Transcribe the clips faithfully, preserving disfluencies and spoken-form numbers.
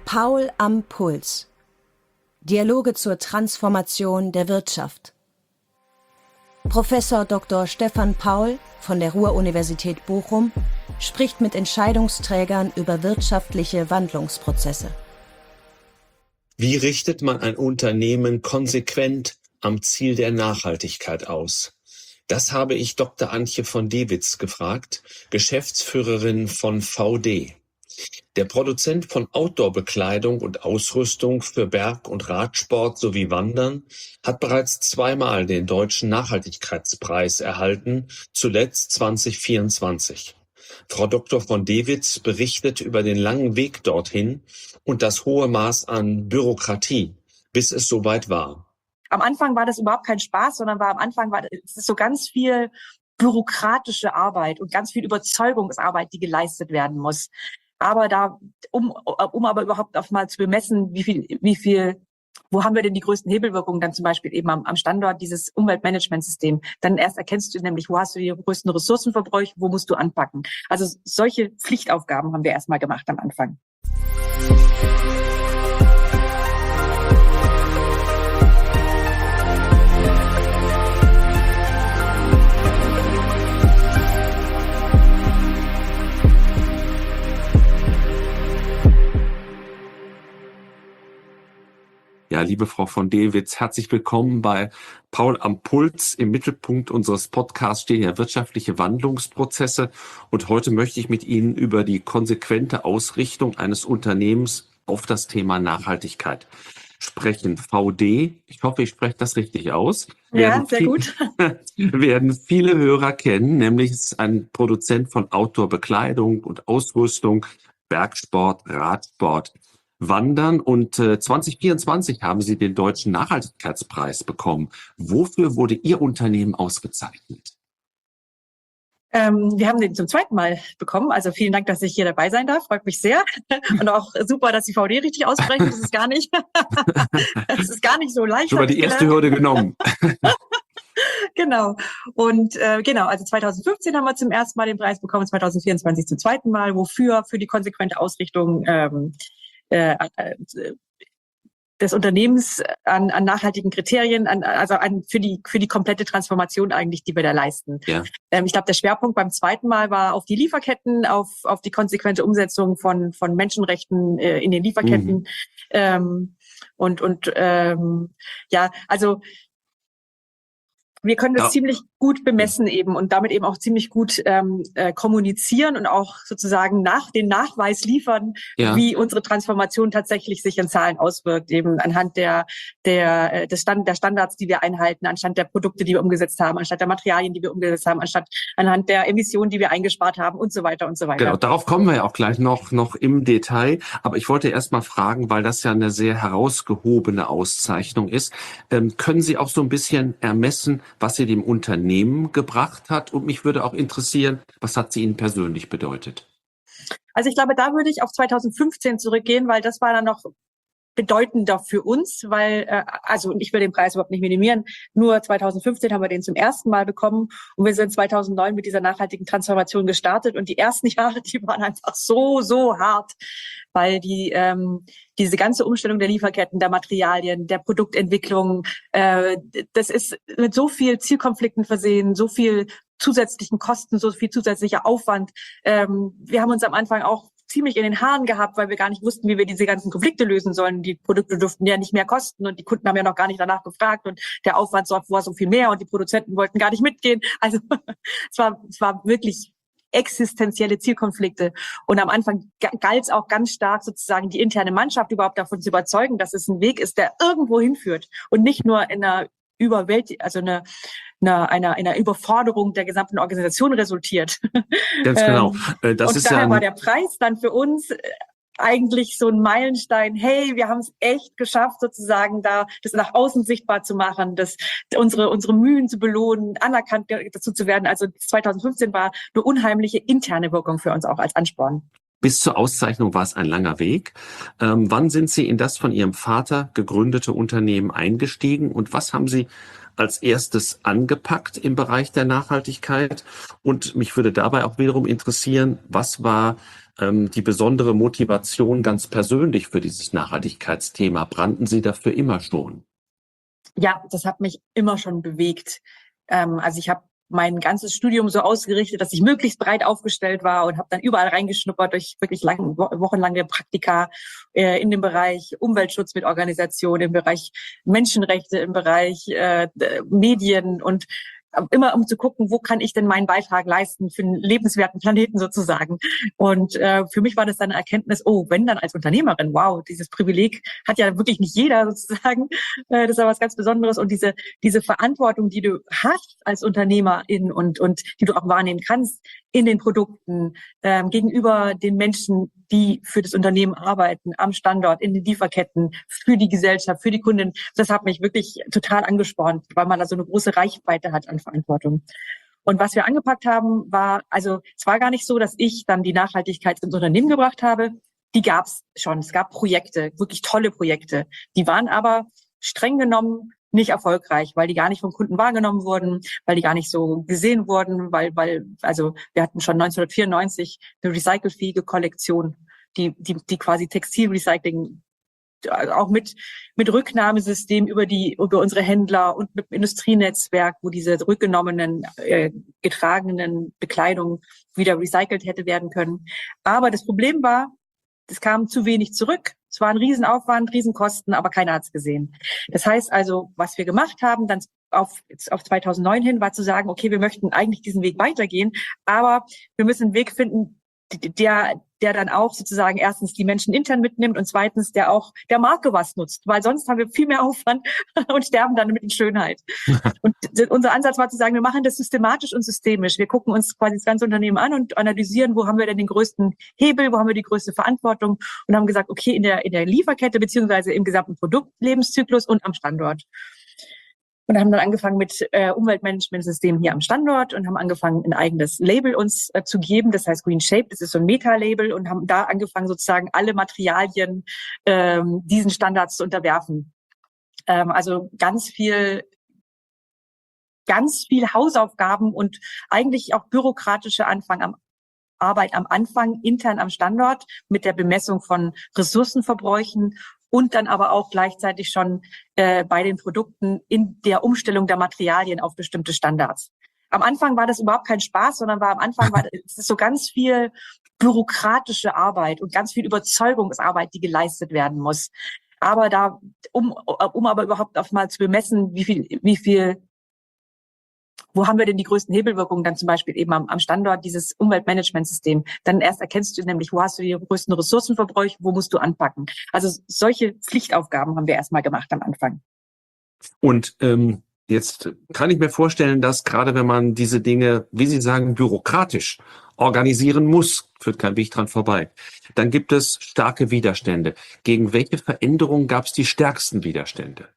Paul am Puls. Dialoge zur Transformation der Wirtschaft. Professor Doktor Stefan Paul von der Ruhr-Universität Bochum spricht mit Entscheidungsträgern über wirtschaftliche Wandlungsprozesse. Wie richtet man ein Unternehmen konsequent am Ziel der Nachhaltigkeit aus? Das habe ich Doktor Antje von Dewitz gefragt, Geschäftsführerin von V D. Der Produzent von Outdoor-Bekleidung und Ausrüstung für Berg- und Radsport sowie Wandern hat bereits zweimal den Deutschen Nachhaltigkeitspreis erhalten, zuletzt zwanzig vierundzwanzig. Frau Doktor von Dewitz berichtet über den langen Weg dorthin und das hohe Maß an Bürokratie, bis es soweit war. Am Anfang war das überhaupt kein Spaß, sondern war am Anfang war es ist so ganz viel bürokratische Arbeit und ganz viel Überzeugungsarbeit, die geleistet werden muss. Aber da, um, um aber überhaupt auch mal zu bemessen, wie viel, wie viel, wo haben wir denn die größten Hebelwirkungen, dann zum Beispiel eben am, am Standort dieses Umweltmanagementsystem. Dann erst erkennst du nämlich, wo hast du die größten Ressourcenverbräuche, wo musst du anpacken. Also solche Pflichtaufgaben haben wir erstmal gemacht am Anfang. Ja, liebe Frau von Dewitz, herzlich willkommen bei Paul am Puls. Im Mittelpunkt unseres Podcasts stehen ja wirtschaftliche Wandlungsprozesse. Und heute möchte ich mit Ihnen über die konsequente Ausrichtung eines Unternehmens auf das Thema Nachhaltigkeit sprechen. V D, ich hoffe, ich spreche das richtig aus. Ja, sehr viel, gut. Werden viele Hörer kennen, nämlich es ist ein Produzent von Outdoor-Bekleidung und Ausrüstung, Bergsport, Radsport, Wandern, und äh, zwanzig vierundzwanzig haben Sie den Deutschen Nachhaltigkeitspreis bekommen. Wofür wurde Ihr Unternehmen ausgezeichnet? Ähm, wir haben den zum zweiten Mal bekommen. Also vielen Dank, dass ich hier dabei sein darf. Freut mich sehr. Und auch super, dass die V D richtig aussprechen. Das ist gar nicht, das ist gar nicht so leicht. Schon mal die erste Hürde genommen. Genau. Und äh, genau, also zwanzig fünfzehn haben wir zum ersten Mal den Preis bekommen, zwanzig vierundzwanzig zum zweiten Mal. Wofür? Für die konsequente Ausrichtung ähm, Äh, des Unternehmens an, an nachhaltigen Kriterien, an, also an, für die für die komplette Transformation eigentlich, die wir da leisten. Ja. Ähm, ich glaube, der Schwerpunkt beim zweiten Mal war auf die Lieferketten, auf auf die konsequente Umsetzung von von Menschenrechten äh, in den Lieferketten. Mhm. Ähm, und und ähm, ja, also wir können das ja ziemlich gut bemessen eben und damit eben auch ziemlich gut ähm, äh, kommunizieren und auch sozusagen nach den Nachweis liefern, ja, wie unsere Transformation tatsächlich sich in Zahlen auswirkt, eben anhand der der des Stand der Standards, die wir einhalten, anhand der Produkte, die wir umgesetzt haben, anstatt der Materialien, die wir umgesetzt haben, anstatt anhand der Emissionen, die wir eingespart haben und so weiter und so weiter. Genau, darauf kommen wir ja auch gleich noch noch im Detail. Aber ich wollte erst mal fragen, weil das ja eine sehr herausgehobene Auszeichnung ist, ähm, können Sie auch so ein bisschen ermessen, was sie dem Unternehmen gebracht hat? Und mich würde auch interessieren, was hat sie Ihnen persönlich bedeutet? Also ich glaube, da würde ich auf zwanzig fünfzehn zurückgehen, weil das war dann noch bedeutender für uns, weil, äh, also ich will den Preis überhaupt nicht minimieren, nur zwanzig fünfzehn haben wir den zum ersten Mal bekommen und wir sind zweitausendneun mit dieser nachhaltigen Transformation gestartet und die ersten Jahre, die waren einfach so, so hart, weil die ähm, diese ganze Umstellung der Lieferketten, der Materialien, der Produktentwicklung, äh, das ist mit so viel Zielkonflikten versehen, so viel zusätzlichen Kosten, so viel zusätzlicher Aufwand. Ähm, wir haben uns am Anfang auch ziemlich in den Haaren gehabt, weil wir gar nicht wussten, wie wir diese ganzen Konflikte lösen sollen. Die Produkte durften ja nicht mehr kosten und die Kunden haben ja noch gar nicht danach gefragt und der Aufwand war so viel mehr und die Produzenten wollten gar nicht mitgehen. Also es war, es war wirklich existenzielle Zielkonflikte. Und am Anfang galt es auch ganz stark, sozusagen die interne Mannschaft überhaupt davon zu überzeugen, dass es ein Weg ist, der irgendwo hinführt und nicht nur in einer Überwelt, also eine, eine, einer, einer Überforderung der gesamten Organisation resultiert. Ganz genau. Das und ist daher ja war der Preis dann für uns eigentlich so ein Meilenstein. Hey, wir haben es echt geschafft, sozusagen da das nach außen sichtbar zu machen, das unsere unsere Mühen zu belohnen, anerkannt dazu zu werden. Also zwanzig fünfzehn war eine unheimliche interne Wirkung für uns auch als Ansporn. Bis zur Auszeichnung war es ein langer Weg. Ähm, wann sind Sie in das von Ihrem Vater gegründete Unternehmen eingestiegen und was haben Sie als erstes angepackt im Bereich der Nachhaltigkeit? Und mich würde dabei auch wiederum interessieren, was war ähm, die besondere Motivation ganz persönlich für dieses Nachhaltigkeitsthema? Brannten Sie dafür immer schon? Ja, das hat mich immer schon bewegt. Ähm, also ich habe mein ganzes Studium so ausgerichtet, dass ich möglichst breit aufgestellt war und habe dann überall reingeschnuppert durch wirklich lang, wochenlange Praktika äh, in dem Bereich Umweltschutz mit Organisationen, im Bereich Menschenrechte, im Bereich äh, Medien und immer um zu gucken, wo kann ich denn meinen Beitrag leisten für einen lebenswerten Planeten sozusagen. Und äh, für mich war das dann eine Erkenntnis, oh, wenn dann als Unternehmerin, wow, dieses Privileg hat ja wirklich nicht jeder sozusagen. Äh, das ist ja was ganz Besonderes. Und diese diese Verantwortung, die du hast als Unternehmerin und und die du auch wahrnehmen kannst in den Produkten, ähm, gegenüber den Menschen, die für das Unternehmen arbeiten, am Standort, in den Lieferketten, für die Gesellschaft, für die Kunden, das hat mich wirklich total angespornt, weil man da so eine große Reichweite hat an Verantwortung. Und was wir angepackt haben, war, also es war gar nicht so, dass ich dann die Nachhaltigkeit ins Unternehmen gebracht habe. Die gab es schon. Es gab Projekte, wirklich tolle Projekte. Die waren aber streng genommen nicht erfolgreich, weil die gar nicht vom Kunden wahrgenommen wurden, weil die gar nicht so gesehen wurden, weil, weil, also wir hatten schon neunzehnhundertvierundneunzig eine recycelfähige Kollektion, die, die, die quasi Textilrecycling auch mit mit Rücknahmesystem über die über unsere Händler und mit dem Industrienetzwerk, wo diese rückgenommenen äh, getragenen Bekleidung wieder recycelt hätte werden können. Aber das Problem war, es kam zu wenig zurück. Es war ein Riesenaufwand, Riesenkosten, aber keiner hat es gesehen. Das heißt also, was wir gemacht haben, dann auf, auf zweitausendneun hin, war zu sagen, okay, wir möchten eigentlich diesen Weg weitergehen, aber wir müssen einen Weg finden, der der dann auch sozusagen erstens die Menschen intern mitnimmt und zweitens der auch der Marke was nutzt, weil sonst haben wir viel mehr Aufwand und sterben dann mit in Schönheit. Und unser Ansatz war zu sagen, wir machen das systematisch und systemisch. Wir gucken uns quasi das ganze Unternehmen an und analysieren, wo haben wir denn den größten Hebel, wo haben wir die größte Verantwortung und haben gesagt, okay, in der in der Lieferkette beziehungsweise im gesamten Produktlebenszyklus und am Standort. Und haben dann angefangen mit äh, Umweltmanagementsystemen hier am Standort und haben angefangen, ein eigenes Label uns äh, zu geben. Das heißt Green Shape, das ist so ein Meta-Label und haben da angefangen, sozusagen alle Materialien ähm, diesen Standards zu unterwerfen. Ähm, also ganz viel, ganz viel Hausaufgaben und eigentlich auch bürokratische Anfang am Arbeit am Anfang intern am Standort mit der Bemessung von Ressourcenverbräuchen und dann aber auch gleichzeitig schon äh, bei den Produkten in der Umstellung der Materialien auf bestimmte Standards. Am Anfang war das überhaupt kein Spaß, sondern war am Anfang war es ist so ganz viel bürokratische Arbeit und ganz viel Überzeugungsarbeit, die geleistet werden muss. Aber da, um um aber überhaupt auch mal zu bemessen, wie viel wie viel wo haben wir denn die größten Hebelwirkungen? Dann zum Beispiel eben am, am Standort dieses Umweltmanagementsystem. Dann erst erkennst du nämlich, wo hast du die größten Ressourcenverbräuche, wo musst du anpacken. Also solche Pflichtaufgaben haben wir erstmal gemacht am Anfang. Und ähm, jetzt kann ich mir vorstellen, dass gerade wenn man diese Dinge, wie Sie sagen, bürokratisch organisieren muss, führt kein Weg dran vorbei, dann gibt es starke Widerstände. Gegen welche Veränderungen gab es die stärksten Widerstände?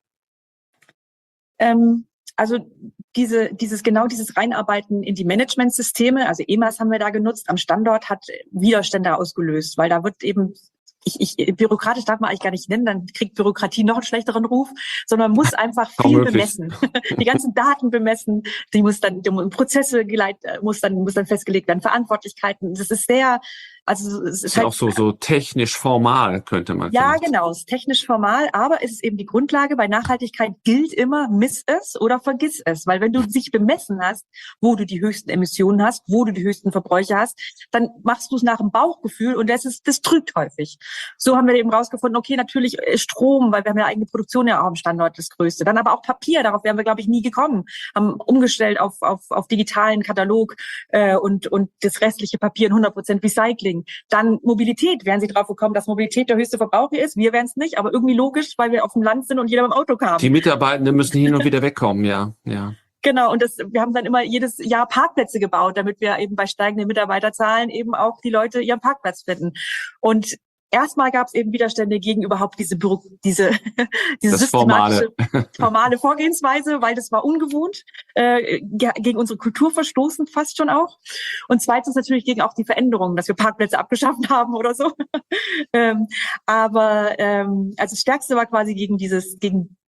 Ähm, Also diese, dieses genau dieses Reinarbeiten in die Managementsysteme, also E M A S haben wir da genutzt, am Standort hat Widerstände ausgelöst, weil da wird eben, ich, ich bürokratisch darf man eigentlich gar nicht nennen, dann kriegt Bürokratie noch einen schlechteren Ruf, sondern man muss einfach viel bemessen, die ganzen Daten bemessen, die muss dann, die Prozesse geleitet, muss dann, muss dann festgelegt werden, Verantwortlichkeiten. Das ist sehr, also es ist, ist halt auch so so technisch formal, könnte man ja, vielleicht. genau, es ist technisch formal, aber es ist eben die Grundlage. Bei Nachhaltigkeit gilt immer, miss es oder vergiss es. Weil wenn du dich bemessen hast, wo du die höchsten Emissionen hast, wo du die höchsten Verbräuche hast, dann machst du es nach dem Bauchgefühl und das ist, das trügt häufig. So haben wir eben rausgefunden, okay, natürlich Strom, weil wir haben ja eigene Produktion ja auch am Standort das Größte. Dann aber auch Papier, darauf wären wir, glaube ich, nie gekommen. Haben umgestellt auf, auf, auf digitalen Katalog äh, und, und das restliche Papier in hundert Prozent Recycling. Dann Mobilität, wären sie drauf gekommen, dass Mobilität der höchste Verbraucher ist. Wir wären es nicht, aber irgendwie logisch, weil wir auf dem Land sind und jeder beim Auto kam. Die Mitarbeitenden müssen hin und wieder wegkommen, ja, ja. Genau, und das, wir haben dann immer jedes Jahr Parkplätze gebaut, damit wir eben bei steigenden Mitarbeiterzahlen eben auch die Leute ihren Parkplatz finden. Und erstmal gab es eben Widerstände gegen überhaupt diese Büro, diese, diese Das systematische, formale. formale Vorgehensweise, weil das war ungewohnt, äh, gegen unsere Kultur verstoßend fast schon auch. Und zweitens natürlich gegen auch die Veränderungen, dass wir Parkplätze abgeschafft haben oder so. ähm, aber ähm, also das Stärkste war quasi gegen dieses, gegen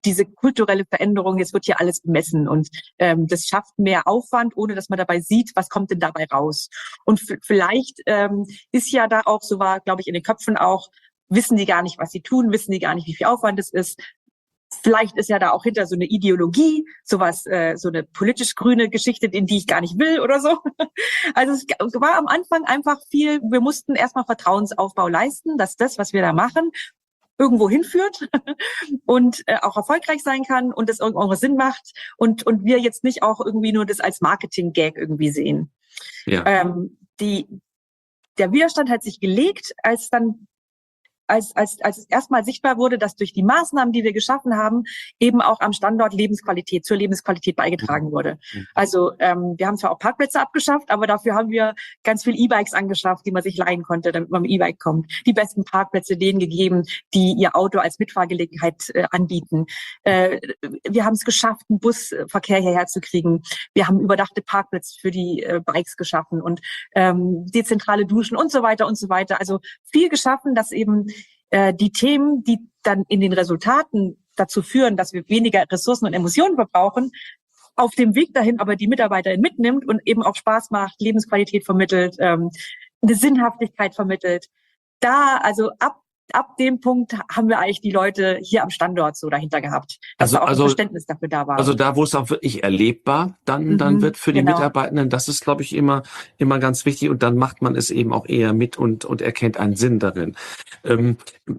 diese kulturelle Veränderung, jetzt wird hier alles bemessen und ähm, das schafft mehr Aufwand, ohne dass man dabei sieht, was kommt denn dabei raus. Und f- vielleicht ähm, ist ja da auch, so war, glaube ich, in den Köpfen auch, wissen die gar nicht, was sie tun, wissen die gar nicht, wie viel Aufwand es ist. Vielleicht ist ja da auch hinter so eine Ideologie, sowas, äh, so eine politisch grüne Geschichte, in die ich gar nicht will oder so. Also es war am Anfang einfach viel, wir mussten erstmal Vertrauensaufbau leisten, dass das, was wir da machen, irgendwo hinführt und äh, auch erfolgreich sein kann und das irgendwo Sinn macht und und wir jetzt nicht auch irgendwie nur das als Marketing-Gag irgendwie sehen. Ja. Ähm, die, der Widerstand hat sich gelegt, als dann als als als es erstmal sichtbar wurde, dass durch die Maßnahmen, die wir geschaffen haben, eben auch am Standort Lebensqualität, zur Lebensqualität beigetragen wurde. Also ähm, wir haben zwar auch Parkplätze abgeschafft, aber dafür haben wir ganz viel E-Bikes angeschafft, die man sich leihen konnte, damit man mit dem E-Bike kommt. Die besten Parkplätze denen gegeben, die ihr Auto als Mitfahrgelegenheit äh, anbieten. Äh, wir haben es geschafft, einen Busverkehr hierher zu kriegen. Wir haben überdachte Parkplätze für die äh, Bikes geschaffen und ähm, dezentrale Duschen und so weiter und so weiter. Also viel geschaffen, dass eben äh, die Themen, die dann in den Resultaten dazu führen, dass wir weniger Ressourcen und Emissionen verbrauchen, auf dem Weg dahin aber die Mitarbeiterin mitnimmt und eben auch Spaß macht, Lebensqualität vermittelt, ähm, eine Sinnhaftigkeit vermittelt. Da, also ab ab dem Punkt haben wir eigentlich die Leute hier am Standort so dahinter gehabt, dass Also, da auch also, ein Verständnis dafür da war. also da, wo es auch wirklich erlebbar dann, Mhm, dann wird für die genau. Mitarbeitenden, das ist, glaube ich, immer, immer ganz wichtig und dann macht man es eben auch eher mit und, und erkennt einen Sinn darin. Ähm,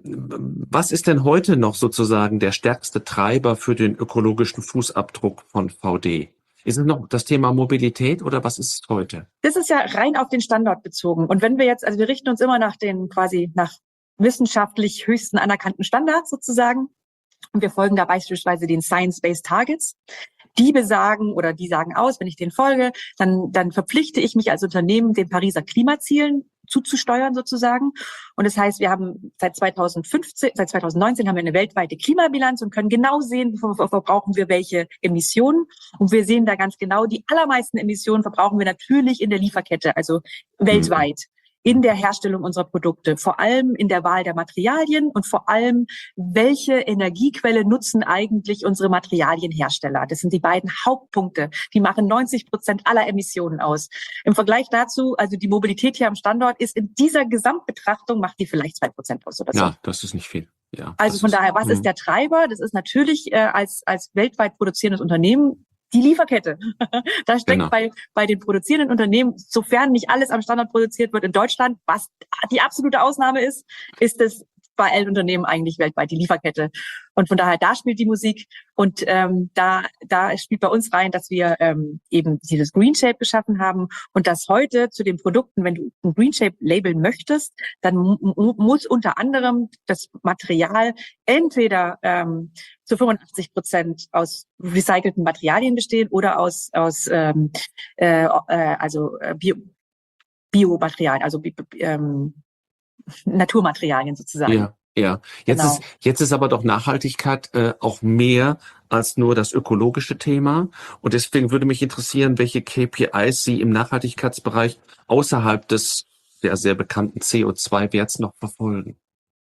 was ist denn heute noch sozusagen der stärkste Treiber für den ökologischen Fußabdruck von V D? Ist es noch das Thema Mobilität oder was ist es heute? Das ist ja rein auf den Standort bezogen. Und wenn wir jetzt, also wir richten uns immer nach den quasi nach wissenschaftlich höchsten anerkannten Standards sozusagen. Und wir folgen da beispielsweise den Science-Based Targets. Die besagen oder die sagen aus, wenn ich denen folge, dann, dann verpflichte ich mich als Unternehmen, den Pariser Klimazielen zuzusteuern sozusagen. Und das heißt, wir haben seit zweitausendfünfzehn, seit zweitausendneunzehn haben wir eine weltweite Klimabilanz und können genau sehen, wofür verbrauchen wir welche Emissionen. Und wir sehen da ganz genau, die allermeisten Emissionen verbrauchen wir natürlich in der Lieferkette, also weltweit. In der Herstellung unserer Produkte, vor allem in der Wahl der Materialien und vor allem, welche Energiequelle nutzen eigentlich unsere Materialienhersteller. Das sind die beiden Hauptpunkte. Die machen neunzig Prozent aller Emissionen aus. Im Vergleich dazu, also die Mobilität hier am Standort ist in dieser Gesamtbetrachtung, macht die vielleicht zwei Prozent aus oder so. Ja, das ist nicht viel. Ja, also von ist, daher, was mh. ist der Treiber? Das ist natürlich äh, als, als weltweit produzierendes Unternehmen die Lieferkette. Da steckt Genau. bei, bei den produzierenden Unternehmen, sofern nicht alles am Standort produziert wird in Deutschland, was die absolute Ausnahme ist, ist es bei allen Unternehmen eigentlich weltweit die Lieferkette. Und von daher, da spielt die Musik. Und ähm, da, da spielt bei uns rein, dass wir ähm, eben dieses Green Shape geschaffen haben und dass heute zu den Produkten, wenn du ein Green Shape labeln möchtest, dann mu- muss unter anderem das Material entweder ähm, zu fünfundachtzig Prozent aus recycelten Materialien bestehen oder aus aus ähm, äh, äh, also äh, Bio, Biomaterialien, also bi- bi- ähm, Naturmaterialien sozusagen. Ja, ja. Jetzt Genau. ist jetzt ist aber doch Nachhaltigkeit äh, auch mehr als nur das ökologische Thema. Und deswegen würde mich interessieren, welche K P Is Sie im Nachhaltigkeitsbereich außerhalb des ja, sehr bekannten C O zwei Werts noch verfolgen.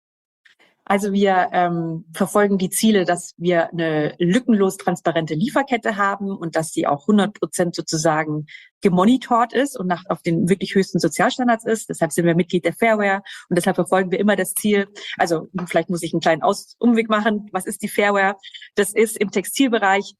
Also wir ähm, verfolgen die Ziele, dass wir eine lückenlos transparente Lieferkette haben und dass sie auch hundert Prozent sozusagen gemonitort ist und nach auf den wirklich höchsten Sozialstandards ist. Deshalb sind wir Mitglied der Fairware und deshalb verfolgen wir immer das Ziel. Also vielleicht muss ich einen kleinen Aus- Umweg machen. Was ist die Fairware? Das ist im Textilbereich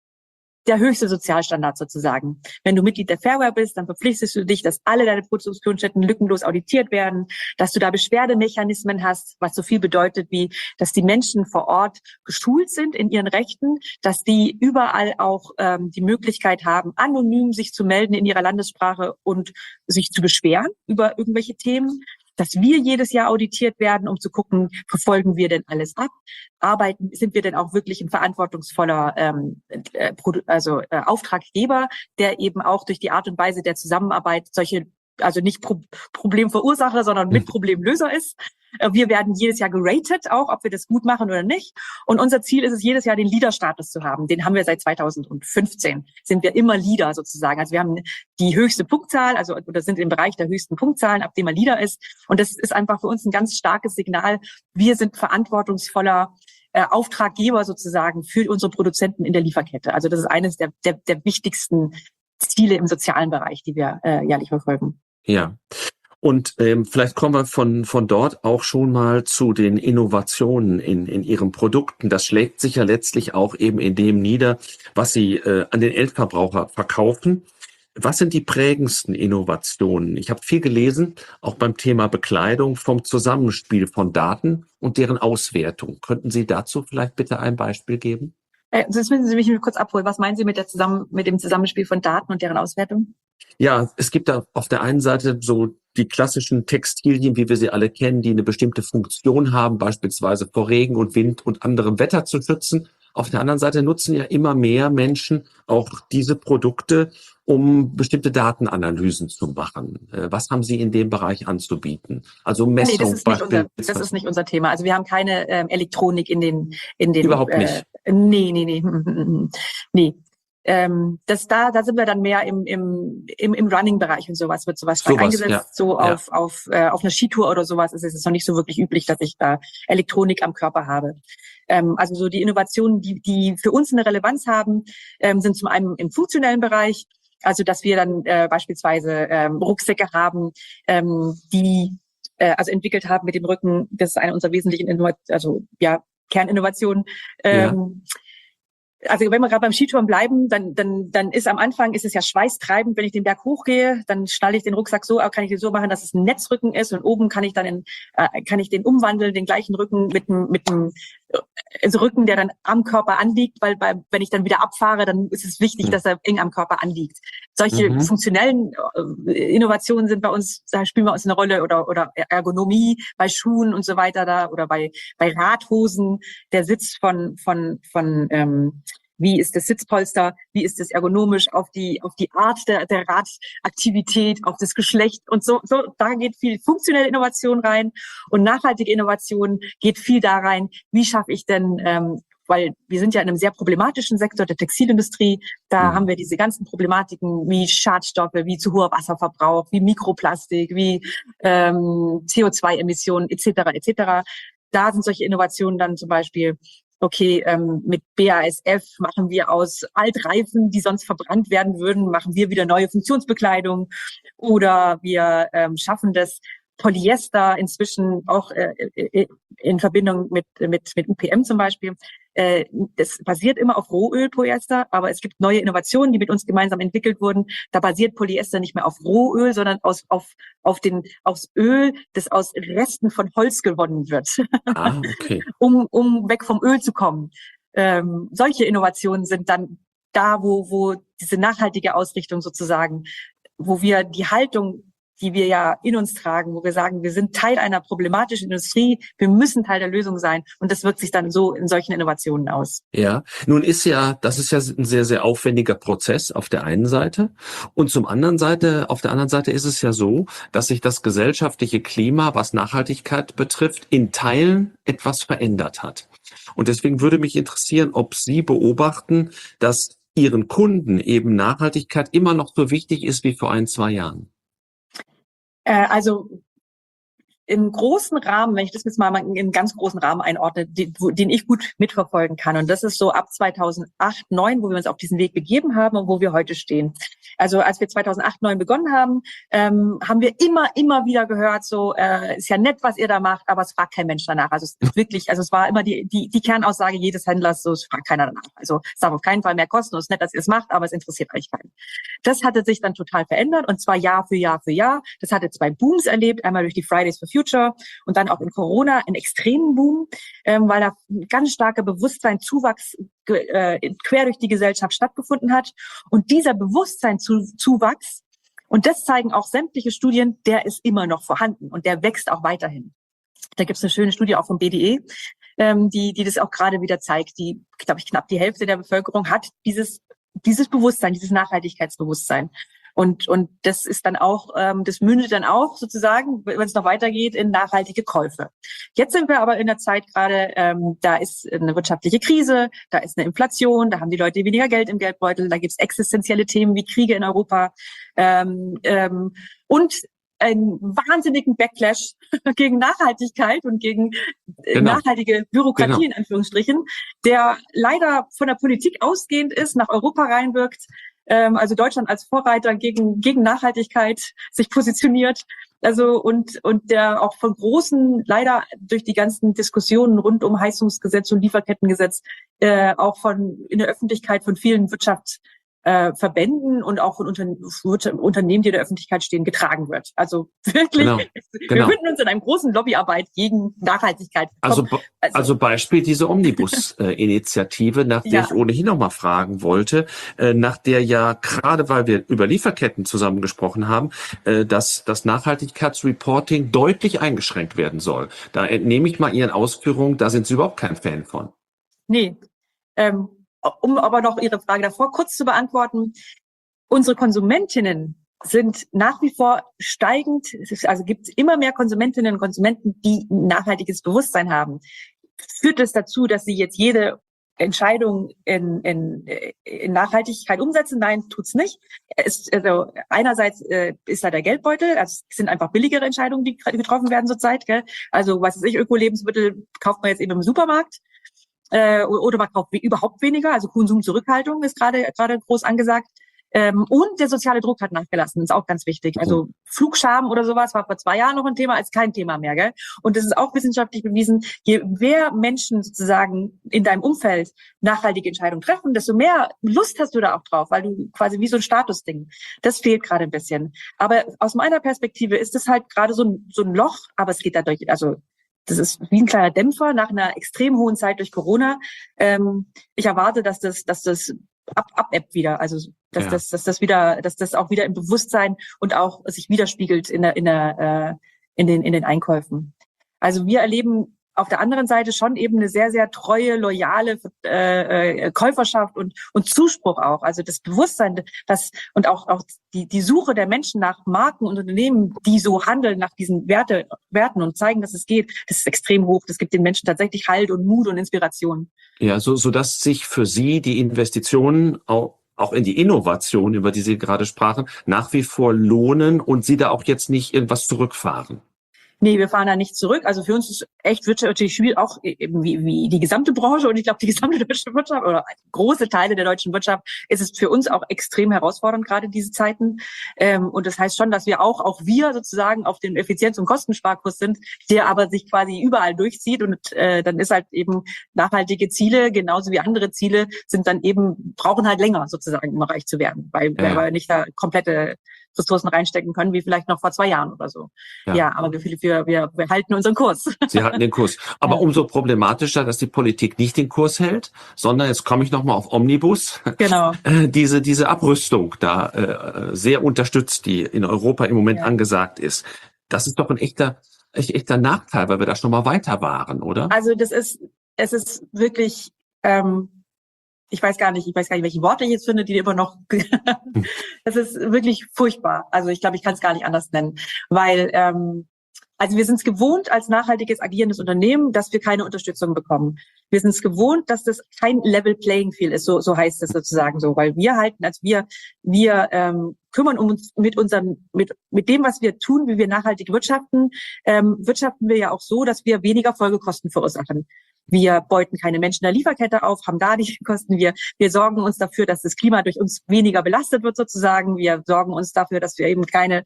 der höchste Sozialstandard sozusagen. Wenn du Mitglied der Fairware bist, dann verpflichtest du dich, dass alle deine Produktionsstätten lückenlos auditiert werden, dass du da Beschwerdemechanismen hast, was so viel bedeutet wie, dass die Menschen vor Ort geschult sind in ihren Rechten, dass die überall auch ähm, die Möglichkeit haben, anonym sich zu melden in ihrer Landessprache und sich zu beschweren über irgendwelche Themen, dass wir jedes Jahr auditiert werden, um zu gucken, verfolgen wir denn alles ab? Arbeiten, sind wir denn auch wirklich ein verantwortungsvoller ähm, äh, also äh, Auftraggeber, der eben auch durch die Art und Weise der Zusammenarbeit solche, also nicht Pro- Problemverursacher, sondern Mitproblemlöser ist. Äh, wir werden jedes Jahr geratet, auch ob wir das gut machen oder nicht. Und unser Ziel ist es, jedes Jahr den Leader-Status zu haben. Den haben wir seit zweitausendfünfzehn. Sind wir immer Leader sozusagen. Also wir haben die höchste Punktzahl, also oder sind im Bereich der höchsten Punktzahlen, ab dem man Leader ist. Und das ist einfach für uns ein ganz starkes Signal. Wir sind verantwortungsvoller äh, Auftraggeber sozusagen für unsere Produzenten in der Lieferkette. Also das ist eines der, der, der wichtigsten Ziele im sozialen Bereich, die wir äh, jährlich verfolgen. Ja. Und ähm, vielleicht kommen wir von von dort auch schon mal zu den Innovationen in in Ihren Produkten. Das schlägt sich ja letztlich auch eben in dem nieder, was Sie äh, an den Endverbraucher verkaufen. Was sind die prägendsten Innovationen? Ich habe viel gelesen, auch beim Thema Bekleidung, vom Zusammenspiel von Daten und deren Auswertung. Könnten Sie dazu vielleicht bitte ein Beispiel geben? Äh, sonst müssen Sie mich kurz abholen. Was meinen Sie mit der zusammen mit dem Zusammenspiel von Daten und deren Auswertung? Ja, es gibt da auf der einen Seite so die klassischen Textilien, wie wir sie alle kennen, die eine bestimmte Funktion haben, beispielsweise vor Regen und Wind und anderem Wetter zu schützen. Auf der anderen Seite nutzen ja immer mehr Menschen auch diese Produkte, um bestimmte Datenanalysen zu machen. Was haben Sie in dem Bereich anzubieten? Also Messung. Nee, das ist nicht unser, das ist nicht unser Thema. Also wir haben keine ähm, Elektronik in den in den Überhaupt nicht. Äh, nee, nee, nee. nee. Ähm, das da, da sind wir dann mehr im im im, im Running-Bereich und sowas wird sowas stark Sowas, eingesetzt. ja. So Ja. auf auf äh, auf einer Skitour oder sowas ist es noch nicht so wirklich üblich, dass ich da Elektronik am Körper habe. Ähm, also so die Innovationen, die die für uns eine Relevanz haben, ähm, sind zum einen im funktionellen Bereich, also dass wir dann äh, beispielsweise ähm, Rucksäcke haben, ähm, die äh, also entwickelt haben mit dem Rücken. Das ist eine unserer wesentlichen Innovat- also ja Kerninnovationen. Ähm, Ja. Also wenn wir gerade beim Skitouren bleiben, dann dann dann ist am Anfang ist es ja schweißtreibend, wenn ich den Berg hochgehe, dann schnalle ich den Rucksack so, kann ich den so machen, dass es ein Netzrücken ist und oben kann ich dann in, äh, kann ich den umwandeln, den gleichen Rücken mit einem mit einem äh, Rücken, der dann am Körper anliegt, weil bei, wenn ich dann wieder abfahre, dann ist es wichtig, Mhm. dass er eng am Körper anliegt. Solche Mhm. funktionellen äh, Innovationen sind bei uns, da spielen wir uns eine Rolle oder oder Ergonomie bei Schuhen und so weiter da oder bei bei Radhosen, der Sitz von von von ähm, wie ist das Sitzpolster, wie ist das ergonomisch auf die auf die Art der, der Radaktivität, auf das Geschlecht und so, so. Da geht viel funktionelle Innovation rein und nachhaltige Innovation geht viel da rein, wie schaffe ich denn, ähm, weil wir sind ja in einem sehr problematischen Sektor der Textilindustrie, da Mhm. haben wir diese ganzen Problematiken wie Schadstoffe, wie zu hoher Wasserverbrauch, wie Mikroplastik, wie ähm, C O zwei Emissionen et cetera et cetera. Da sind solche Innovationen dann zum Beispiel, okay, ähm, mit B A S F machen wir aus Altreifen, die sonst verbrannt werden würden, machen wir wieder neue Funktionsbekleidung oder wir ähm, schaffen das Polyester inzwischen auch äh, in Verbindung mit mit mit U P M zum Beispiel. Äh, das basiert immer auf Rohölpolyester, aber es gibt neue Innovationen, die mit uns gemeinsam entwickelt wurden. Da basiert Polyester nicht mehr auf Rohöl, sondern aus auf auf den aus Öl, das aus Resten von Holz gewonnen wird, Ah, okay. um um weg vom Öl zu kommen. Ähm, solche Innovationen sind dann da, wo wo diese nachhaltige Ausrichtung sozusagen, wo wir die Haltung, die wir ja in uns tragen, wo wir sagen, wir sind Teil einer problematischen Industrie, wir müssen Teil der Lösung sein und das wirkt sich dann so in solchen Innovationen aus. Ja, nun ist ja, das ist ja ein sehr, sehr aufwendiger Prozess auf der einen Seite und zum anderen Seite, auf der anderen Seite ist es ja so, dass sich das gesellschaftliche Klima, was Nachhaltigkeit betrifft, in Teilen etwas verändert hat. Und deswegen würde mich interessieren, ob Sie beobachten, dass Ihren Kunden eben Nachhaltigkeit immer noch so wichtig ist wie vor ein, zwei Jahren. Äh, also im großen Rahmen, wenn ich das jetzt mal in einen ganz großen Rahmen einordne, den, den ich gut mitverfolgen kann. Und das ist so ab zweitausendacht, neun, wo wir uns auf diesen Weg begeben haben und wo wir heute stehen. Also als wir zweitausendacht, neun begonnen haben, ähm, haben wir immer, immer wieder gehört, so äh, ist ja nett, was ihr da macht, aber es fragt kein Mensch danach. Also es ist wirklich, also es war immer die die die Kernaussage jedes Händlers, so es fragt keiner danach. Also es darf auf keinen Fall mehr kosten, und es ist nett, dass ihr es macht, aber es interessiert eigentlich keinen. Das hatte sich dann total verändert und zwar Jahr für Jahr für Jahr. Das hatte zwei Booms erlebt, einmal durch die Fridays for Future und dann auch in Corona einen extremen Boom, ähm, weil da ein ganz starker Bewusstseinszuwachs äh, quer durch die Gesellschaft stattgefunden hat. Und dieser Bewusstseinszuwachs, und das zeigen auch sämtliche Studien, der ist immer noch vorhanden und der wächst auch weiterhin. Da gibt es eine schöne Studie auch vom B D E, ähm, die die das auch gerade wieder zeigt. Die, glaube ich, knapp die Hälfte der Bevölkerung hat dieses dieses Bewusstsein, dieses Nachhaltigkeitsbewusstsein. Und und das ist dann auch, ähm, das mündet dann auch sozusagen, wenn es noch weitergeht, in nachhaltige Käufe. Jetzt sind wir aber in der Zeit gerade, ähm, da ist eine wirtschaftliche Krise, da ist eine Inflation, da haben die Leute weniger Geld im Geldbeutel, da gibt es existenzielle Themen wie Kriege in Europa. Ähm, ähm, und einen wahnsinnigen Backlash gegen Nachhaltigkeit und gegen Genau. nachhaltige Bürokratie Genau. in Anführungsstrichen, der leider von der Politik ausgehend ist, nach Europa reinwirkt, ähm, also Deutschland als Vorreiter gegen gegen Nachhaltigkeit sich positioniert. Also und und der auch von großen, leider durch die ganzen Diskussionen rund um Heizungsgesetz und Lieferkettengesetz, äh, auch von in der Öffentlichkeit von vielen Wirtschafts Äh, Verbänden und auch von Unter- Unternehmen, die in der Öffentlichkeit stehen, getragen wird. Also wirklich, Genau, wir genau. befinden uns in einer großen Lobbyarbeit gegen Nachhaltigkeit. Also, Komm, also, also Beispiel diese Omnibus-Initiative, nach der Ja. ich ohnehin noch mal fragen wollte, äh, nach der ja gerade, weil wir über Lieferketten zusammen gesprochen haben, äh, dass das Nachhaltigkeitsreporting deutlich eingeschränkt werden soll. Da entnehme ich mal Ihren Ausführungen, da sind Sie überhaupt kein Fan von. Nee, ähm, um aber noch Ihre Frage davor kurz zu beantworten. Unsere Konsumentinnen sind nach wie vor steigend, also gibt es immer mehr Konsumentinnen und Konsumenten, die ein nachhaltiges Bewusstsein haben. Führt es dazu, dass sie jetzt jede Entscheidung in, in, in Nachhaltigkeit umsetzen? Nein, tut's nicht. Es, also einerseits äh, ist da der Geldbeutel, also es sind einfach billigere Entscheidungen, die getroffen werden zurzeit. Gell? Also was weiß ich, Öko-Lebensmittel kauft man jetzt eben im Supermarkt. Äh, oder man kauft überhaupt weniger, also Konsumzurückhaltung ist gerade gerade groß angesagt. Ähm, und der soziale Druck hat nachgelassen, ist auch ganz wichtig. Also Flugscham oder sowas war vor zwei Jahren noch ein Thema, ist kein Thema mehr, gell? Und das ist auch wissenschaftlich bewiesen. Je mehr Menschen sozusagen in deinem Umfeld nachhaltige Entscheidungen treffen, desto mehr Lust hast du da auch drauf, weil du quasi wie so ein Statusding. Das fehlt gerade ein bisschen. Aber aus meiner Perspektive ist es halt gerade so ein, so ein Loch, aber es geht dadurch, also das ist wie ein kleiner Dämpfer nach einer extrem hohen Zeit durch Corona. Ähm, ich erwarte, dass das, dass das ab, abebbt wieder. Also, dass Ja. das, dass das wieder, dass das auch wieder im Bewusstsein und auch sich widerspiegelt in der, in der, äh, in den, in den Einkäufen. Also wir erleben auf der anderen Seite schon eben eine sehr, sehr treue, loyale äh, äh, Käuferschaft und und Zuspruch auch. Also das Bewusstsein, das und auch auch die die Suche der Menschen nach Marken und Unternehmen, die so handeln nach diesen Werte, Werten und zeigen, dass es geht, das ist extrem hoch. Das gibt den Menschen tatsächlich Halt und Mut und Inspiration. Ja, so, so dass sich für Sie die Investitionen auch auch in die Innovation, über die Sie gerade sprachen, nach wie vor lohnen und Sie da auch jetzt nicht irgendwas zurückfahren. Nee, wir fahren da nicht zurück. Also für uns ist echt wirtschaftlich schwierig, auch eben wie, wie die gesamte Branche und ich glaube die gesamte deutsche Wirtschaft oder große Teile der deutschen Wirtschaft ist es für uns auch extrem herausfordernd, gerade diese Zeiten. Ähm, und das heißt schon, dass wir auch, auch wir sozusagen auf dem Effizienz- und Kostensparkurs sind, der aber sich quasi überall durchzieht und äh, dann ist halt eben nachhaltige Ziele, genauso wie andere Ziele, sind dann eben, brauchen halt länger sozusagen, um erreicht zu werden, weil, Ja. weil wir nicht da komplette Ressourcen reinstecken können, wie vielleicht noch vor zwei Jahren oder so. Ja. Ja, aber wir, wir, wir, wir halten unseren Kurs. Sie halten den Kurs. Aber Ja. umso problematischer, dass die Politik nicht den Kurs hält, sondern jetzt komme ich nochmal auf Omnibus. Genau. Äh, diese, diese Abrüstung da äh, sehr unterstützt, die in Europa im Moment Ja. angesagt ist. Das ist doch ein echter, echt, echter Nachteil, weil wir da schon mal weiter waren, oder? Also das ist, es ist wirklich, ähm, ich weiß gar nicht, ich weiß gar nicht, welche Worte ich jetzt finde, die immer noch, das ist wirklich furchtbar. Also ich glaube, ich kann es gar nicht anders nennen, weil, ähm, also wir sind es gewohnt als nachhaltiges agierendes Unternehmen, dass wir keine Unterstützung bekommen. Wir sind es gewohnt, dass das kein Level Playing Field ist, so, so heißt es sozusagen so, weil wir halten, als wir, wir ähm, kümmern um uns mit unserem, mit mit dem, was wir tun, wie wir nachhaltig wirtschaften, ähm, wirtschaften wir ja auch so, dass wir weniger Folgekosten verursachen. Wir beuten keine Menschen in der Lieferkette auf, haben da nicht Kosten. Wir, wir sorgen uns dafür, dass das Klima durch uns weniger belastet wird sozusagen. Wir sorgen uns dafür, dass wir eben keine,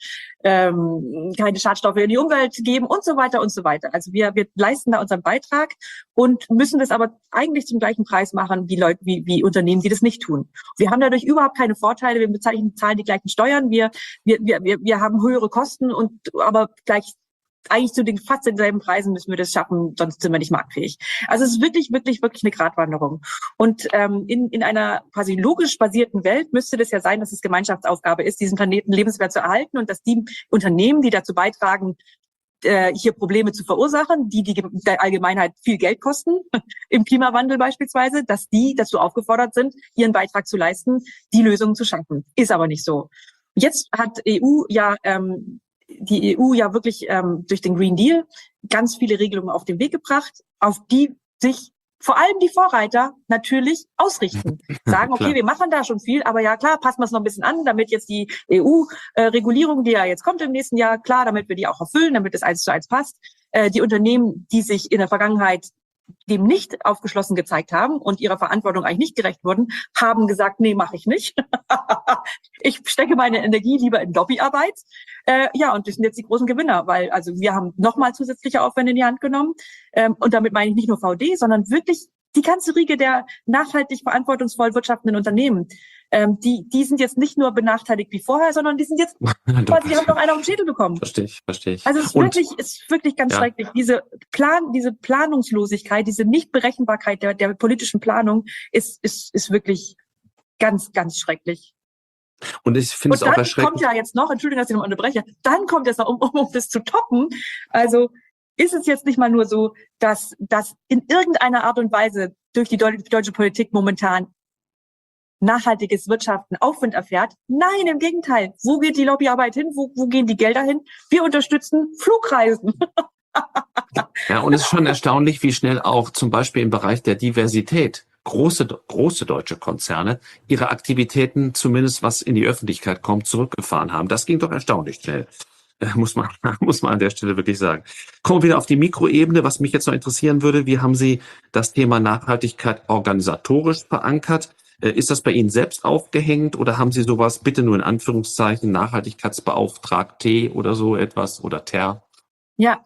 ähm, keine Schadstoffe in die Umwelt geben und so weiter und so weiter. Also wir, wir leisten da unseren Beitrag und müssen das aber eigentlich zum gleichen Preis machen wie Leute, wie, wie Unternehmen, die das nicht tun. Wir haben dadurch überhaupt keine Vorteile. Wir bezahlen, zahlen die gleichen Steuern. Wir, wir, wir, wir, wir haben höhere Kosten und aber gleich eigentlich zu den fast denselben Preisen müssen wir das schaffen, sonst sind wir nicht marktfähig. Also es ist wirklich, wirklich, wirklich eine Gratwanderung. Und ähm, in, in einer quasi logisch basierten Welt müsste das ja sein, dass es Gemeinschaftsaufgabe ist, diesen Planeten lebenswert zu erhalten und dass die Unternehmen, die dazu beitragen, äh, hier Probleme zu verursachen, die die der Allgemeinheit viel Geld kosten, im Klimawandel beispielsweise, dass die dazu aufgefordert sind, ihren Beitrag zu leisten, die Lösungen zu schaffen. Ist aber nicht so. Jetzt hat E U ja ähm, die E U ja wirklich ähm, durch den Green Deal ganz viele Regelungen auf den Weg gebracht, auf die sich vor allem die Vorreiter natürlich ausrichten. Sagen, okay, wir machen da schon viel, aber ja klar, passen wir es noch ein bisschen an, damit jetzt die E U-Regulierung, die ja jetzt kommt im nächsten Jahr, klar, damit wir die auch erfüllen, damit es eins zu eins passt. Äh, die Unternehmen, die sich in der Vergangenheit dem nicht aufgeschlossen gezeigt haben und ihrer Verantwortung eigentlich nicht gerecht wurden, haben gesagt, nee, mache ich nicht. Ich stecke meine Energie lieber in Lobbyarbeit. Äh, ja, und das sind jetzt die großen Gewinner, weil also wir haben nochmal zusätzliche Aufwände in die Hand genommen. Ähm, und damit meine ich nicht nur V D, sondern wirklich die ganze Riege der nachhaltig verantwortungsvoll wirtschaftenden Unternehmen. Ähm, die, die sind jetzt nicht nur benachteiligt wie vorher, sondern die sind jetzt, quasi, die haben noch einen auf den Schädel bekommen. Verstehe ich, verstehe ich. Also es ist Und, wirklich, ist wirklich ganz ja. schrecklich. Diese Plan, diese Planungslosigkeit, diese Nichtberechenbarkeit der, der politischen Planung ist, ist, ist wirklich ganz, ganz schrecklich. Und ich finde es Und auch dann erschreckend. kommt ja jetzt noch, Entschuldigung, dass ich noch unterbreche, dann kommt jetzt noch, um, um, um das zu toppen, also ist es jetzt nicht mal nur so, dass, dass in irgendeiner Art und Weise durch die deu- deutsche Politik momentan nachhaltiges Wirtschaften Aufwind erfährt. Nein, im Gegenteil. Wo geht die Lobbyarbeit hin? Wo, wo gehen die Gelder hin? Wir unterstützen Flugreisen. Ja, und es ist schon erstaunlich, wie schnell auch zum Beispiel im Bereich der Diversität große, große deutsche Konzerne ihre Aktivitäten, zumindest was in die Öffentlichkeit kommt, zurückgefahren haben. Das ging doch erstaunlich schnell. Muss man, muss man an der Stelle wirklich sagen. Kommen wir wieder auf die Mikroebene. Was mich jetzt noch interessieren würde, wie haben Sie das Thema Nachhaltigkeit organisatorisch verankert? Ist das bei Ihnen selbst aufgehängt oder haben Sie sowas, bitte nur in Anführungszeichen, Nachhaltigkeitsbeauftragte oder so etwas oder T E R? Ja,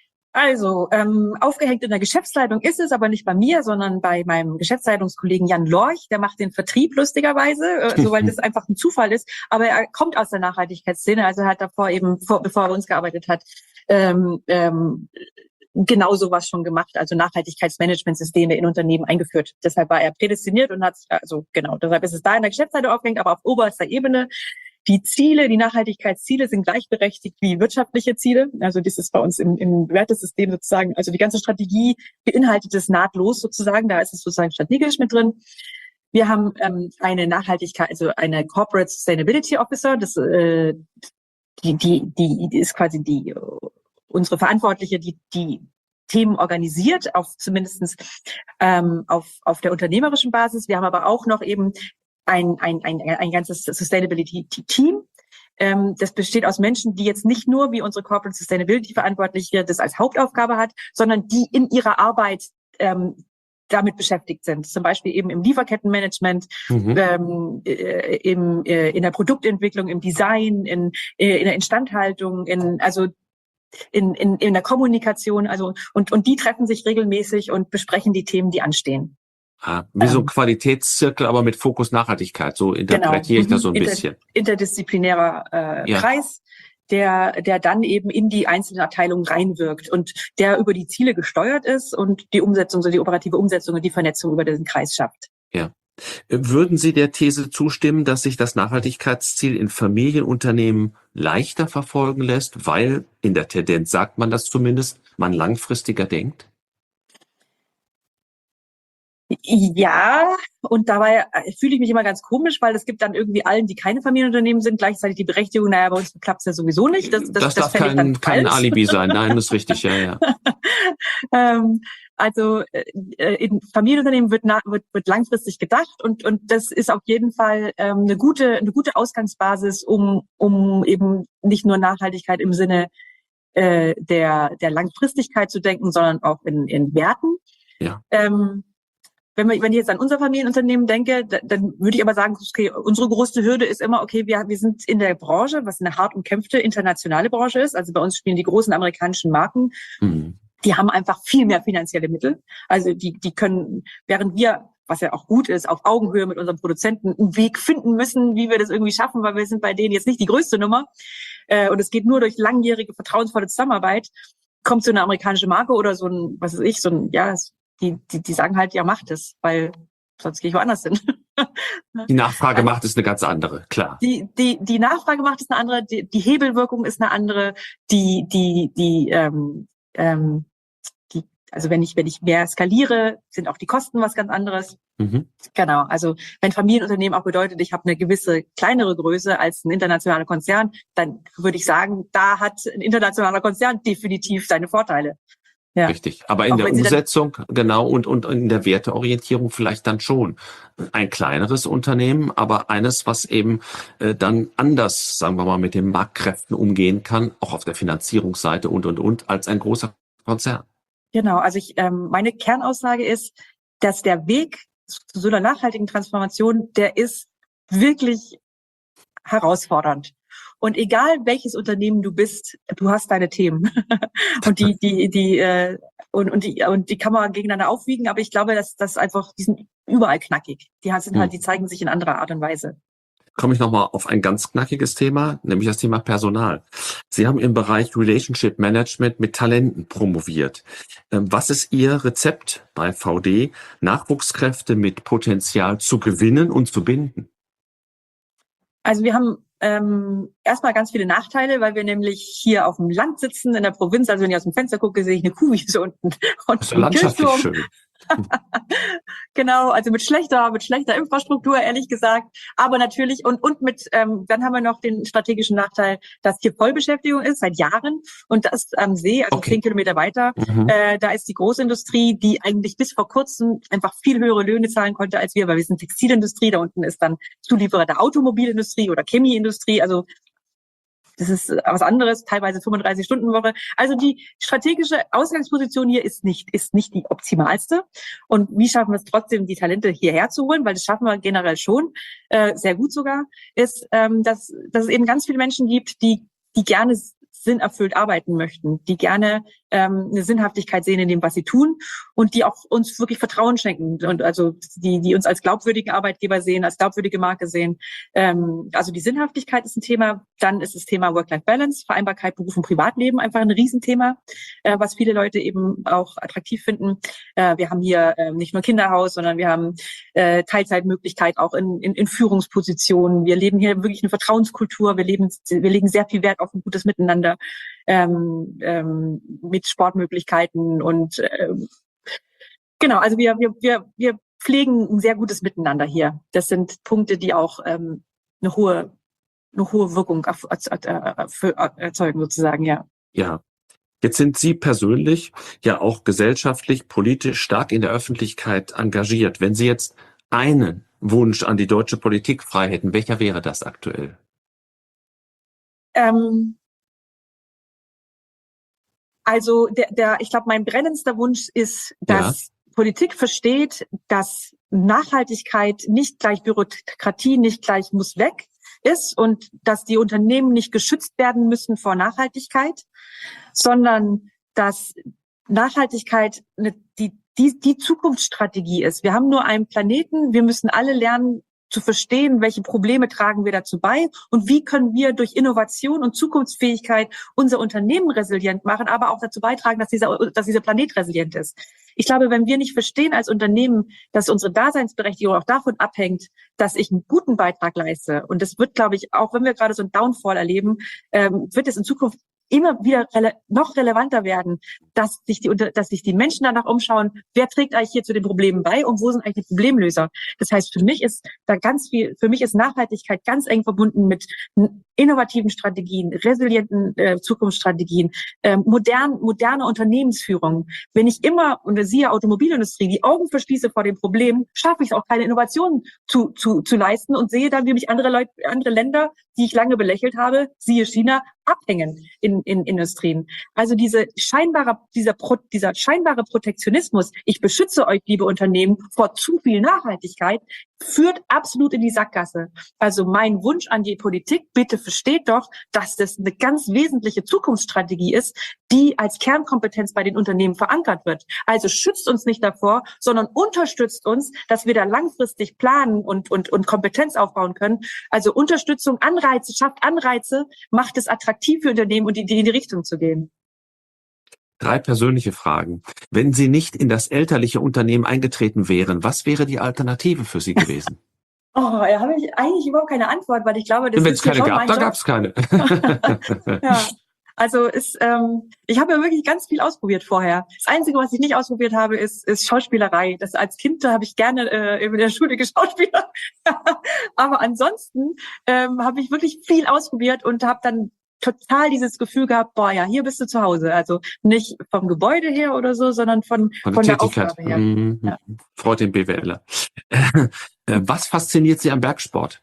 also ähm, aufgehängt in der Geschäftsleitung ist es, aber nicht bei mir, sondern bei meinem Geschäftsleitungskollegen Jan Lorch. Der macht den Vertrieb lustigerweise, äh, so weil das einfach ein Zufall ist. Aber er kommt aus der Nachhaltigkeitsszene, also er hat davor eben, vor, bevor er bei uns gearbeitet hat, ähm, ähm, genau sowas schon gemacht, also Nachhaltigkeitsmanagementsysteme in Unternehmen eingeführt. Deshalb war er prädestiniert und hat, also genau, deshalb ist es da in der Geschäftsleitung aufgehängt, aber auf oberster Ebene. Die Ziele, die Nachhaltigkeitsziele sind gleichberechtigt wie wirtschaftliche Ziele. Also das ist bei uns im, im Wertesystem sozusagen, also die ganze Strategie beinhaltet es nahtlos sozusagen, da ist es sozusagen strategisch mit drin. Wir haben ähm, eine Nachhaltigkeit, also eine Corporate Sustainability Officer, das äh, die, die, die, die ist quasi die unsere Verantwortliche, die die Themen organisiert, auf zumindestens ähm, auf auf der unternehmerischen Basis. Wir haben aber auch noch eben ein ein ein, ein ganzes Sustainability-Team. Ähm, das besteht aus Menschen, die jetzt nicht nur wie unsere Corporate Sustainability Verantwortliche das als Hauptaufgabe hat, sondern die in ihrer Arbeit ähm, damit beschäftigt sind. Zum Beispiel eben im Lieferkettenmanagement, mhm. ähm, äh, im, äh, in der Produktentwicklung, im Design, in, äh, in der Instandhaltung, in also in, in, in der Kommunikation, also und und die treffen sich regelmäßig und besprechen die Themen, die anstehen. Ah, wie ähm, so ein Qualitätszirkel, aber mit Fokus Nachhaltigkeit. So interpretiere genau. ich das so ein Inter, bisschen. Interdisziplinärer äh, ja. Kreis, der der dann eben in die einzelnen Abteilungen reinwirkt und der über die Ziele gesteuert ist und die Umsetzung, so die operative Umsetzung und die Vernetzung über diesen Kreis schafft. Ja. Würden Sie der These zustimmen, dass sich das Nachhaltigkeitsziel in Familienunternehmen leichter verfolgen lässt, weil in der Tendenz, sagt man das zumindest, man langfristiger denkt? Ja, und dabei fühle ich mich immer ganz komisch, weil es gibt dann irgendwie allen, die keine Familienunternehmen sind, gleichzeitig die Berechtigung, naja, bei uns klappt es ja sowieso nicht. Das, das, das, das darf das kein, kein Alibi sein, nein, das ist richtig, ja, ja. ähm, also äh, in Familienunternehmen wird, nach, wird, wird langfristig gedacht und, und das ist auf jeden Fall ähm, eine gute, eine gute Ausgangsbasis, um, um eben nicht nur Nachhaltigkeit im Sinne äh, der, der Langfristigkeit zu denken, sondern auch in, in Werten. Ja. Ähm, Wenn, wir, wenn ich jetzt an unser Familienunternehmen denke, da, dann würde ich aber sagen, okay, unsere größte Hürde ist immer, okay, wir, wir sind in der Branche, was eine hart umkämpfte internationale Branche ist. Also bei uns spielen die großen amerikanischen Marken, mhm. die haben einfach viel mehr finanzielle Mittel. Also die, die können, während wir, was ja auch gut ist, auf Augenhöhe mit unseren Produzenten einen Weg finden müssen, wie wir das irgendwie schaffen, weil wir sind bei denen jetzt nicht die größte Nummer. Äh, und es geht nur durch langjährige, vertrauensvolle Zusammenarbeit. Kommt so eine amerikanische Marke oder so ein, was weiß ich, so ein, ja, Die, die, die sagen halt, ja, macht es, weil sonst gehe ich woanders hin. Die Nachfrage macht es eine ganz andere, klar. Die, die, die Nachfrage macht es eine andere, die, die Hebelwirkung ist eine andere, die, die, die, ähm, ähm, die, also wenn ich, wenn ich mehr skaliere, sind auch die Kosten was ganz anderes. Mhm. Genau. Also wenn Familienunternehmen auch bedeutet, ich habe eine gewisse kleinere Größe als ein internationaler Konzern, dann würde ich sagen, da hat ein internationaler Konzern definitiv seine Vorteile. Ja. Richtig. Aber in Auch der wenn sie dann- Umsetzung, genau, und, und in der Werteorientierung vielleicht dann schon. Ein kleineres Unternehmen, aber eines, was eben äh, dann anders, sagen wir mal, mit den Marktkräften umgehen kann, auch auf der Finanzierungsseite und, und, und, als ein großer Konzern. Genau, also ich, ähm, meine Kernaussage ist, dass der Weg zu so einer nachhaltigen Transformation, der ist wirklich herausfordernd. Und egal welches Unternehmen du bist, du hast deine Themen. und die, die, die, äh, und, und die, und die kann man gegeneinander aufwiegen, aber ich glaube, dass das einfach, die sind überall knackig. Die sind halt, die zeigen sich in anderer Art und Weise. Komme ich nochmal auf ein ganz knackiges Thema, nämlich das Thema Personal. Sie haben im Bereich Relationship Management mit Talenten promoviert. Was ist Ihr Rezept bei V D, Nachwuchskräfte mit Potenzial zu gewinnen und zu binden? Also wir haben ähm, erstmal ganz viele Nachteile, weil wir nämlich hier auf dem Land sitzen, in der Provinz. Also wenn ich aus dem Fenster gucke, sehe ich eine Kuhwiese unten und Das ist einen landschaftlich Kirchturm. schön. Genau, also mit schlechter, mit schlechter Infrastruktur, ehrlich gesagt. Aber natürlich, und, und mit, ähm, dann haben wir noch den strategischen Nachteil, dass hier Vollbeschäftigung ist, seit Jahren. Und das am See, also Okay. zehn Kilometer weiter, Mhm. äh, da ist die Großindustrie, die eigentlich bis vor kurzem einfach viel höhere Löhne zahlen konnte als wir, weil wir sind Textilindustrie, da unten ist dann Zulieferer der Automobilindustrie oder Chemieindustrie, also das ist was anderes, teilweise fünfunddreißig-Stunden-Woche. Also die strategische Ausgangsposition hier ist nicht, ist nicht die optimalste. Und wie schaffen wir es trotzdem, die Talente hierher zu holen? Weil das schaffen wir generell schon, äh, sehr gut sogar, ist, ähm, dass, dass es eben ganz viele Menschen gibt, die, die gerne sinnerfüllt arbeiten möchten, die gerne ähm, eine Sinnhaftigkeit sehen in dem, was sie tun und die auch uns wirklich Vertrauen schenken und also die, die uns als glaubwürdigen Arbeitgeber sehen, als glaubwürdige Marke sehen. Ähm, also die Sinnhaftigkeit ist ein Thema. Dann ist das Thema Work-Life-Balance, Vereinbarkeit Beruf und Privatleben einfach ein Riesenthema, äh, was viele Leute eben auch attraktiv finden. Äh, wir haben hier äh, nicht nur Kinderhaus, sondern wir haben äh, Teilzeitmöglichkeit auch in, in, in Führungspositionen. Wir leben hier wirklich eine Vertrauenskultur. Wir leben, wir legen sehr viel Wert auf ein gutes Miteinander. Ähm, ähm, mit Sportmöglichkeiten und ähm, genau, also wir, wir, wir, wir pflegen ein sehr gutes Miteinander hier. Das sind Punkte, die auch ähm, eine hohe, eine hohe Wirkung auf, äh, für, erzeugen sozusagen, ja. Ja. Jetzt sind Sie persönlich ja auch gesellschaftlich, politisch stark in der Öffentlichkeit engagiert. Wenn Sie jetzt einen Wunsch an die deutsche Politik frei hätten, welcher wäre das aktuell? Ähm, Also der, der, ich glaube, mein brennendster Wunsch ist, dass ja. Politik versteht, dass Nachhaltigkeit nicht gleich Bürokratie, nicht gleich muss weg ist und dass die Unternehmen nicht geschützt werden müssen vor Nachhaltigkeit, sondern dass Nachhaltigkeit eine, die, die, die Zukunftsstrategie ist. Wir haben nur einen Planeten, wir müssen alle lernen, zu verstehen, welche Probleme tragen wir dazu bei und wie können wir durch Innovation und Zukunftsfähigkeit unser Unternehmen resilient machen, aber auch dazu beitragen, dass dieser, dass dieser Planet resilient ist. Ich glaube, wenn wir nicht verstehen als Unternehmen, dass unsere Daseinsberechtigung auch davon abhängt, dass ich einen guten Beitrag leiste, und das wird, glaube ich, auch wenn wir gerade so einen Downfall erleben, ähm, wird es in Zukunft immer wieder rele- noch relevanter werden, dass sich die, dass sich die Menschen danach umschauen, wer trägt eigentlich hier zu den Problemen bei und wo sind eigentlich die Problemlöser. Das heißt, für mich ist da ganz viel, für mich ist Nachhaltigkeit ganz eng verbunden mit innovativen Strategien, resilienten äh, Zukunftsstrategien, äh, modern, moderne Unternehmensführung. Wenn ich immer, und siehe Automobilindustrie, die Augen verschließe vor den Problemen, schaffe ich es auch keine Innovationen zu, zu, zu leisten und sehe dann, wie mich andere Leute, andere Länder, die ich lange belächelt habe, siehe China, abhängen in, in Industrien. Also diese scheinbare, dieser, Pro, dieser scheinbare Protektionismus, ich beschütze euch, liebe Unternehmen, vor zu viel Nachhaltigkeit, führt absolut in die Sackgasse. Also mein Wunsch an die Politik, bitte versteht doch, dass das eine ganz wesentliche Zukunftsstrategie ist, die als Kernkompetenz bei den Unternehmen verankert wird. Also schützt uns nicht davor, sondern unterstützt uns, dass wir da langfristig planen und, und, und Kompetenz aufbauen können. Also Unterstützung, Anreize, schafft Anreize, macht es attraktiv für Unternehmen und die, die in die Richtung zu gehen. Drei persönliche Fragen. Wenn Sie nicht in das elterliche Unternehmen eingetreten wären, was wäre die Alternative für Sie gewesen? Oh, da habe ich eigentlich überhaupt keine Antwort, weil ich glaube, das Wenn ist es keine schon gab, mein da Job. gab es keine. Ja. Also ist, ähm, ich habe ja wirklich ganz viel ausprobiert vorher. Das Einzige, was ich nicht ausprobiert habe, ist, ist Schauspielerei. Das als Kind da habe ich gerne äh, in der Schule geschauspielert. Aber ansonsten ähm, habe ich wirklich viel ausprobiert und habe dann total dieses Gefühl gehabt, boah, ja, hier bist du zu Hause. Also nicht vom Gebäude her oder so, sondern von, Von der von der Tätigkeit. Aufgabe her. Mhm. Ja. Freut den BWLer. Äh, Was fasziniert Sie am Bergsport?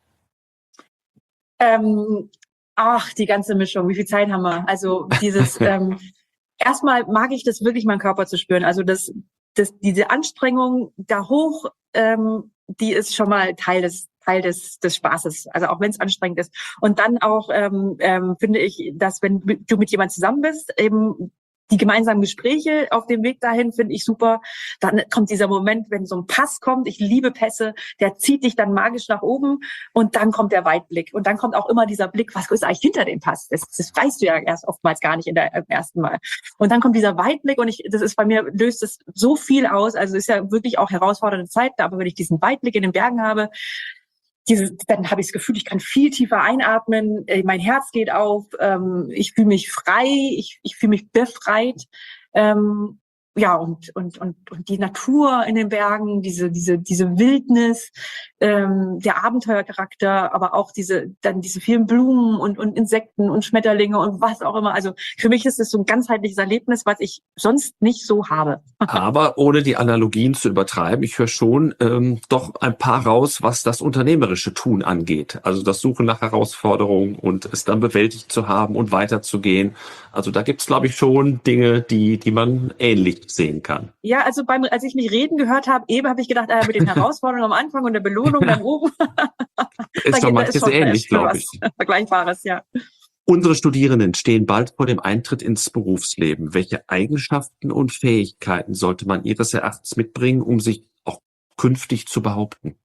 Ähm, ach, die ganze Mischung. Wie viel Zeit haben wir? Also dieses, ähm, erstmal mag ich das wirklich, meinen Körper zu spüren. Also das, das, diese Anstrengung da hoch, ähm, die ist schon mal Teil des Teil des des Spaßes. Also auch wenn es anstrengend ist. Und dann auch ähm, ähm, finde ich, dass wenn du mit jemand zusammen bist, eben die gemeinsamen Gespräche auf dem Weg dahin finde ich super. Dann kommt dieser Moment, wenn so ein Pass kommt. Ich liebe Pässe. Der zieht dich dann magisch nach oben und dann kommt der Weitblick. Und dann kommt auch immer dieser Blick, was ist eigentlich hinter dem Pass? Das, das weißt du ja erst oftmals gar nicht in der, im ersten Mal. Und dann kommt dieser Weitblick und ich, das ist bei mir, löst es so viel aus. Also es ist ja wirklich auch herausfordernde Zeit, aber wenn ich diesen Weitblick in den Bergen habe, Diese, dann habe ich das Gefühl, ich kann viel tiefer einatmen, äh, mein Herz geht auf, ähm, ich fühle mich frei, ich, ich fühle mich befreit. Ähm, ja, und, und, und, und die Natur in den Bergen, diese, diese, diese Wildnis, ähm, der Abenteuercharakter, aber auch diese, dann diese vielen Blumen und, und Insekten und Schmetterlinge und was auch immer. Also für mich ist es so ein ganzheitliches Erlebnis, was ich sonst nicht so habe. Aber ohne die Analogien zu übertreiben, ich höre schon ähm, doch ein paar raus, was das unternehmerische Tun angeht. Also das Suchen nach Herausforderungen und es dann bewältigt zu haben und weiterzugehen. Also da gibt's, glaube ich, schon Dinge, die die man ähnlich sehen kann. Ja, also beim, als ich mich reden gehört habe, eben habe ich gedacht, äh, mit den Herausforderungen am Anfang und der Belohnung dann oben. Ist doch manches ähnlich, glaube ich. Vergleichbares, ja. Unsere Studierenden stehen bald vor dem Eintritt ins Berufsleben. Welche Eigenschaften und Fähigkeiten sollte man Ihres Erachtens mitbringen, um sich auch künftig zu behaupten?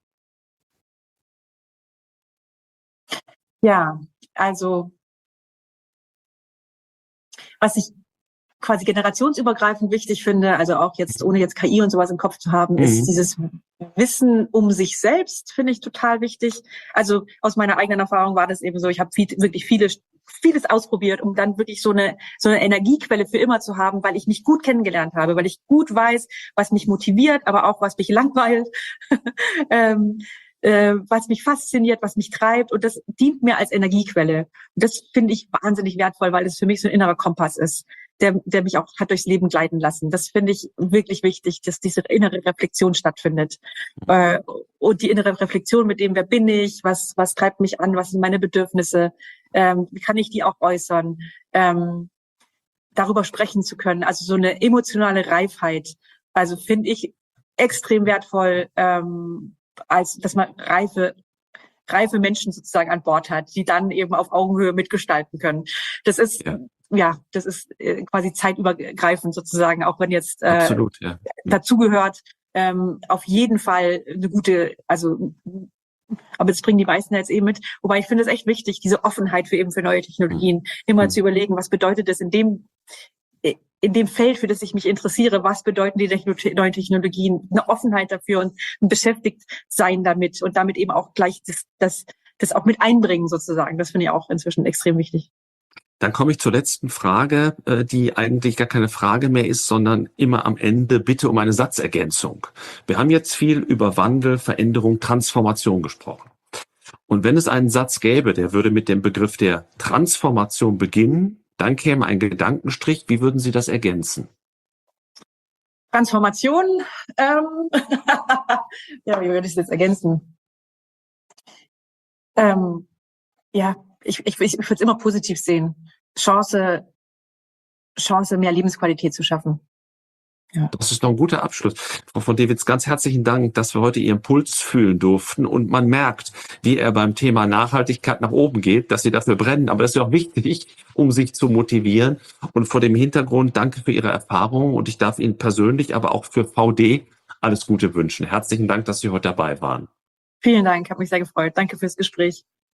Ja, also was ich quasi generationsübergreifend wichtig finde, also auch jetzt, ohne jetzt K I und sowas im Kopf zu haben, mhm. ist dieses Wissen um sich selbst, finde ich total wichtig. Also aus meiner eigenen Erfahrung war das eben so, ich habe viel, wirklich viele, vieles ausprobiert, um dann wirklich so eine, so eine Energiequelle für immer zu haben, weil ich mich gut kennengelernt habe, weil ich gut weiß, was mich motiviert, aber auch was mich langweilt. ähm, äh, was mich fasziniert, was mich treibt, und das dient mir als Energiequelle. Und das finde ich wahnsinnig wertvoll, weil es für mich so ein innerer Kompass ist, der, der mich auch hat durchs Leben gleiten lassen. Das finde ich wirklich wichtig, dass diese innere Reflexion stattfindet. Äh, und die innere Reflexion mit dem, wer bin ich, was, was treibt mich an, was sind meine Bedürfnisse, ähm, wie kann ich die auch äußern, ähm, darüber sprechen zu können. Also so eine emotionale Reifheit, also finde ich extrem wertvoll, ähm, als dass man reife reife Menschen sozusagen an Bord hat, die dann eben auf Augenhöhe mitgestalten können. Das ist ja, ja das ist äh, quasi zeitübergreifend sozusagen, auch wenn jetzt äh, Absolut, ja. dazugehört, ähm, auf jeden Fall eine gute, also aber das bringen die meisten jetzt eben mit. Wobei ich finde es echt wichtig, diese Offenheit für eben für neue Technologien, mhm. immer mhm. zu überlegen, was bedeutet das in dem in dem Feld, für das ich mich interessiere, was bedeuten die Techno- neuen Technologien, eine Offenheit dafür und ein beschäftigt sein damit und damit eben auch gleich das, das, das auch mit einbringen sozusagen. Das finde ich auch inzwischen extrem wichtig. Dann komme ich zur letzten Frage, die eigentlich gar keine Frage mehr ist, sondern immer am Ende bitte um eine Satzergänzung. Wir haben jetzt viel über Wandel, Veränderung, Transformation gesprochen. Und wenn es einen Satz gäbe, der würde mit dem Begriff der Transformation beginnen, dann käme ein Gedankenstrich. Wie würden Sie das ergänzen? Transformation. Ähm, ja, wie würde ich das jetzt ergänzen? Ähm, ja, ich, ich, ich würde es immer positiv sehen. Chance, Chance, mehr Lebensqualität zu schaffen. Ja. Das ist doch ein guter Abschluss. Frau von Dewitz, ganz herzlichen Dank, dass wir heute Ihren Puls fühlen durften. Und man merkt, wie er beim Thema Nachhaltigkeit nach oben geht, dass Sie dafür brennen. Aber das ist ja auch wichtig, um sich zu motivieren. Und vor dem Hintergrund danke für Ihre Erfahrungen. Und ich darf Ihnen persönlich, aber auch für V D alles Gute wünschen. Herzlichen Dank, dass Sie heute dabei waren. Vielen Dank, hat mich sehr gefreut. Danke fürs Gespräch.